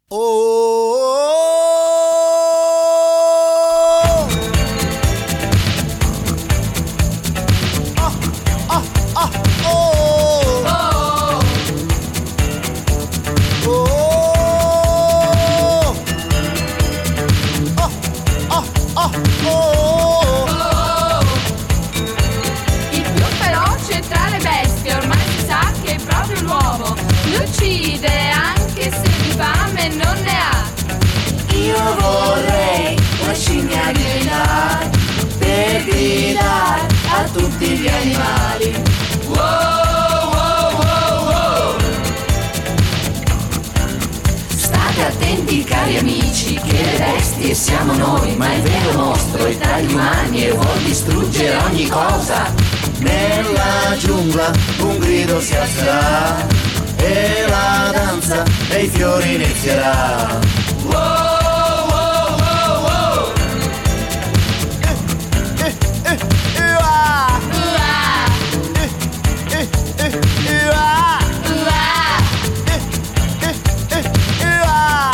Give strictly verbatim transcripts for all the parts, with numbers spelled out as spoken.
Siamo noi, ma il vero mostro è tra gli umani e vuol distruggere ogni cosa. Nella giungla un grido si alzerà e la danza dei fiori inizierà. Wow, wow, wow, wow. Eh, eh, eh, eh, ah. Uh-ah. Eh, eh, eh, eh, ah. Uh-ah. Eh, eh, eh, eh, ah.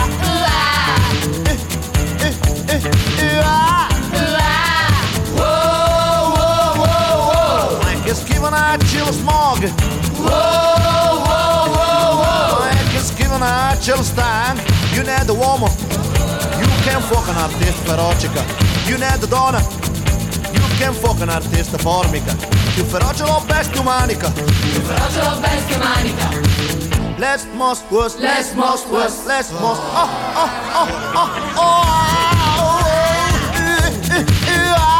Schivonacci lo smog. Wow, wow, wow, wow. Ma è che schivonacci lo stank. You need the woman. You can fuck un artista feroce. You need the donna. You can fuck un artista formica. Più feroce lo bestia umanica. Più feroce lo bestia umanica. Let's most was. Let's most was. Let's most. Oh, oh, oh, oh, oh, oh. Eh, eh, eh, ah.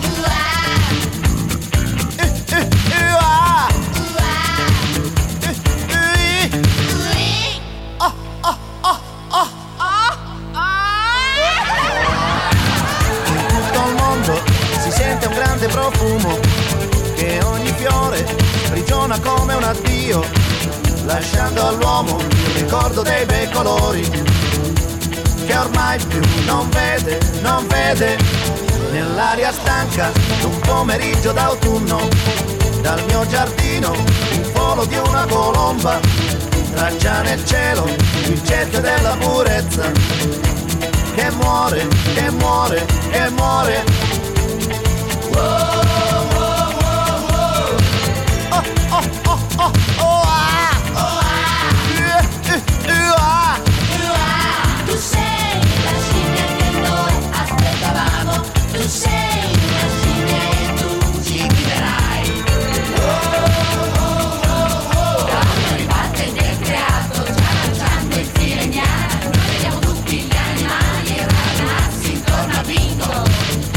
Un grande profumo che ogni fiore sprigiona come un addio, lasciando all'uomo il ricordo dei bei colori che ormai più non vede, non vede. Nell'aria stanca d'un pomeriggio d'autunno, dal mio giardino il volo di una colomba traccia nel cielo il cerchio della purezza che muore, che muore, che muore. Wow, wow, wow, wow. Oh, oh, oh, oh, oh, ah. Oh, ah. Yeah, yeah, yeah, ah. Uh-ah. Tu sei la scimmia che noi aspettavamo. Tu sei una scimmia e tu ci guiderai. Wow, wow, wow, wow. L'uomo ribatte del creato, già lanciando il filegnana. Noi vediamo tutti gli animali e ragazzi intorno a bingo.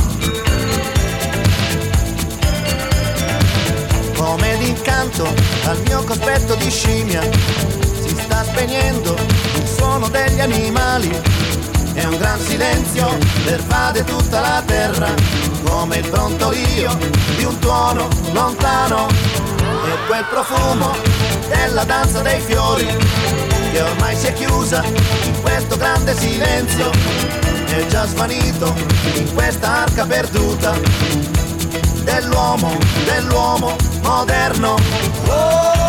Come d'incanto al mio cospetto di scimmia si sta spegnendo il suono degli animali e un gran silenzio pervade tutta la terra come il brontolio di un tuono lontano e quel profumo della danza dei fiori che ormai si è chiusa in questo grande silenzio è già svanito in questa arca perduta dell'uomo, dell'uomo moderno. Oh!